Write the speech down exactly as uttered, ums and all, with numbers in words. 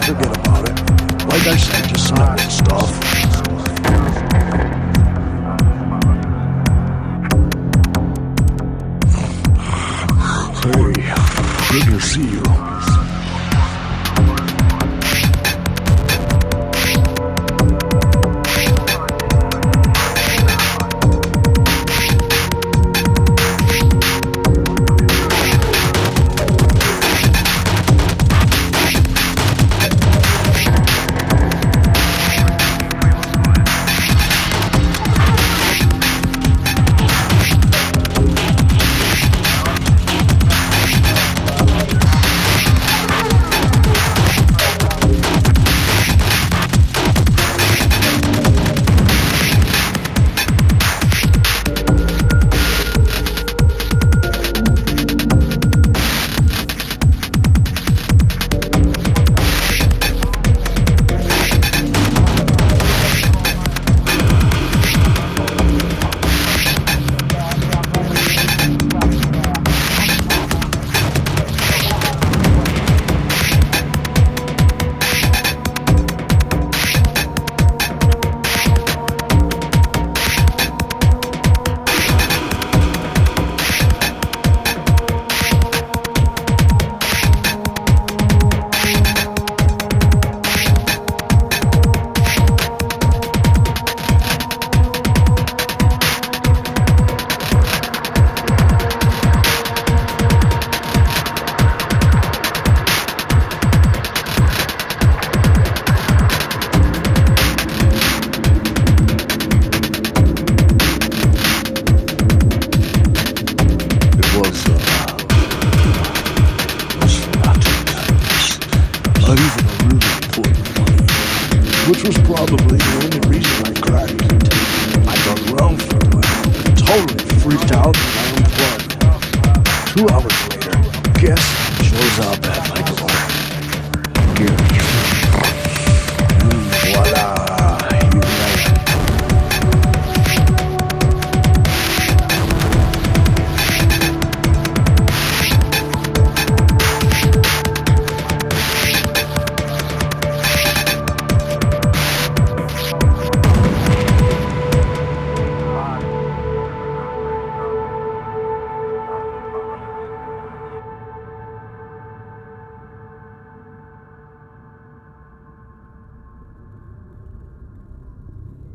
forget about it. Like I said, just some network stuff. Hey, good to see you. Not even a really important one, which was probably the only reason I cracked it. I dug around for a while, totally freaked out, and I unplugged. Two hours later, guess shows up at my door. Gear